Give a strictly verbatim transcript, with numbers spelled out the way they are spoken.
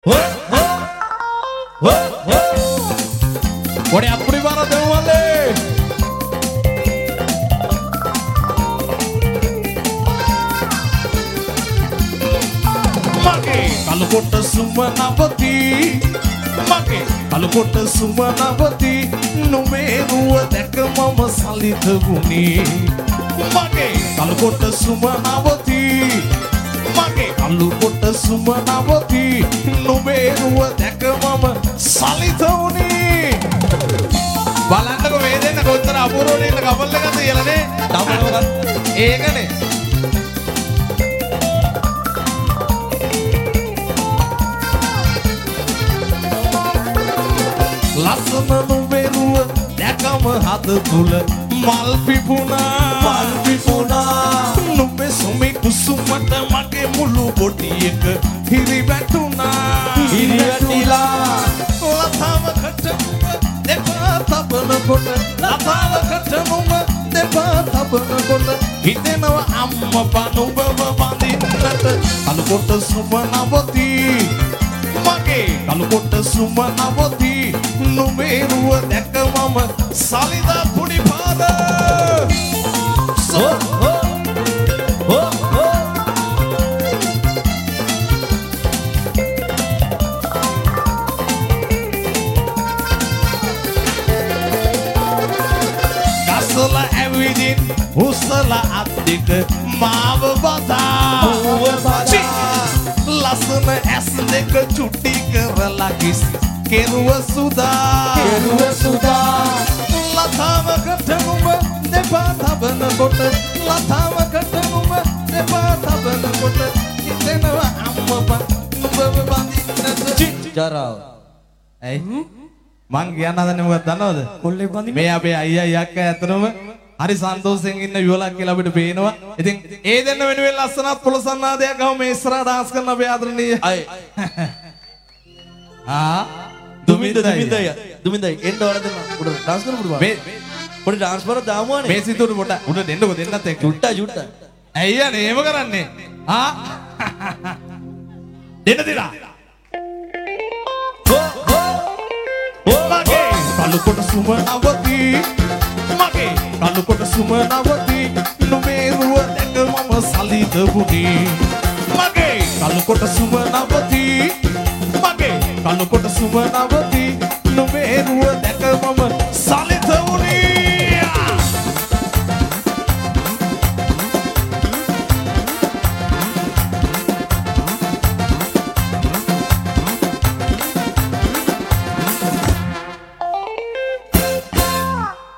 What happened to Bharat Devale? Mage Kalukota Sumanavati Mage Kalukota Sumanavati Numeruwa Deka Mama Salita Guni Mage Kalukota Sumanavati Mage Kalukota Sumanavati Numeruwa Deka Mama Salita Guni බලන්නකො වේදෙන්න කොච්චර අපූර්වනේ ඉන්න couple එකක්ද කියලානේ තමයි ඒකනේ ලස්සන නුඹේරුව දැකම හද තුල මල් පිපුණා මල් පිපුණා නුඹේ සුමි කුසුමට මගේ මුළු බොඩි එක හිරි වැටුණා හිරි වැටිලා ලතාවකට දෙපා තබන කොට ලතාවකට නුඹ දෙපා තබන කොට හිතෙනවා අම්මපා නුඹව වඳින්නට කලුකොට සුමනවති මගේ කලුකොට සුමනවති නුඹේරුව දැක මම සලිදා පුඩි පාර සෝ හෝ හෝ ගසලා ඇවිදින් උසලා අද්දික මාව බදා ලස්සන ඇස් දෙක චුටි කරලා කිස් කෙරුව සුදා කෙරුව සුදා ලතාවකට නුඹ දෙපා තබන කොට ලතාවකට නුඹ දෙපා තබන කොට හිතෙනවා අම්මපා නුඹව බඳින්නට ජරාව ඇයි මං කියන්න හදන්නේ මොකක්ද දන්නවද කොල්ලේ බඳින්න මේ අපේ අයියා අක්කා ඇත්තටම හරි සන්තෝෂෙන් ඉන්න යුවලක් කියලා අපිට පේනවා. ඉතින් ඒ දෙන්න වෙනුවෙන් ලස්සනත් පොළසන්නාදයක් ගම මේ ඉස්සරහට ඩාන්ස් කරන අපේ ආදරණීය අය. ආ දුමින්ද දුමින්ද දුමින්ද එන්න ඕන දෙන්න උඩ ඩාන්ස් කරමු බා. මේ පොඩි ඩාන්ස් වල දාමුවානේ. මේ සිතුරු පොඩ උඩ දෙන්නකෝ දෙන්නත් එක්ක. චුට්ටා චුට්ටා. ඇයියනේ එහෙම කරන්නේ? ආ දෙන්න දෙලා. හෝ හෝ හෝ මගේ කලුකොට සුමනවති මගේ කලුකොට සුමනවති නුඹේරුව දැක මම සලිත වුණි මගේ කලුකොට සුමනවති මගේ කලුකොට සුමනවති